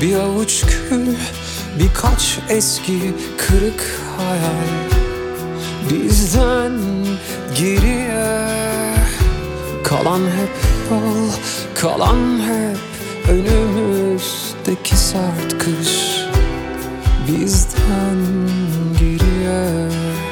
Bir avuç gül, birkaç eski kırık hayal. Bizden geriye kalan hep yol, kalan hep önümüzdeki sert kış. Bizden geriye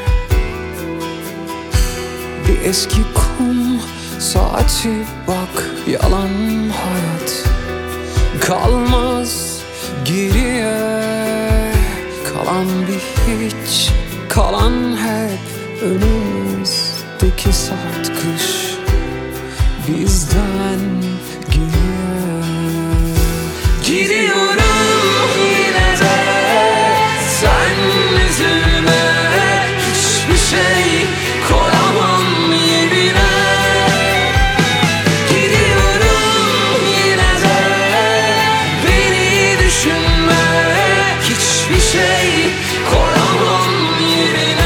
bir eski kum saati, bak yalan hayat. Kalmaz geriye kalan bir hiç, kalan hep önümüzdeki sert kış. Bizden geriye gidiyorum yine de, sen üzülme, hiçbir şey koyamam yerine. Gidiyorum yine de, beni düşünme, hiçbir şey koyamam yerine.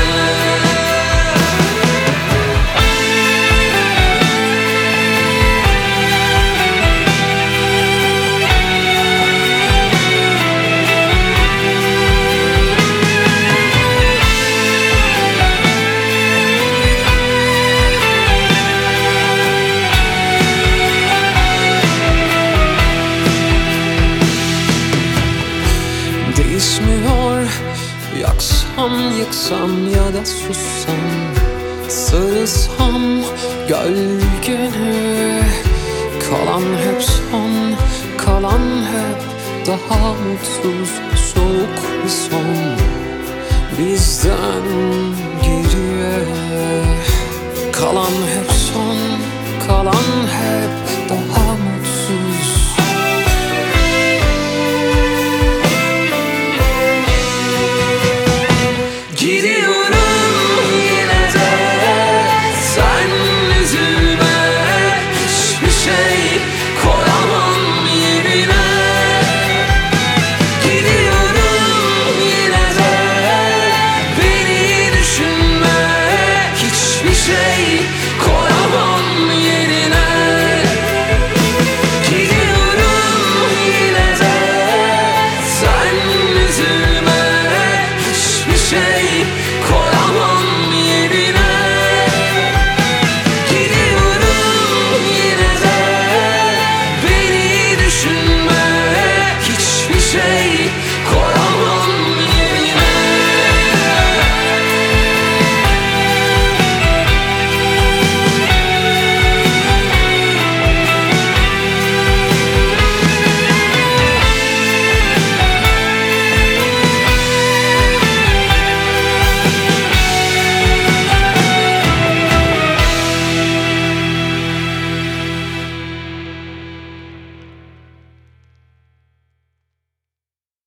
Değişmiyor, yaksam yıksam ya da sussam, sığsam gölgene. Kalan hep son, kalan hep daha mutsuz, soğuk bir son. Bizden geriye kalan hep son, kalan hep